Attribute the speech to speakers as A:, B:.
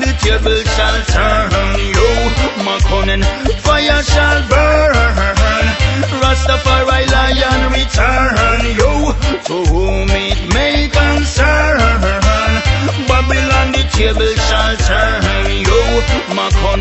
A: the table shall turn. Yo, my cunning fire shall burn. Rastafari lion return. Yo, to whom it may concern. Babylon the table shall turn. Yo, my cunning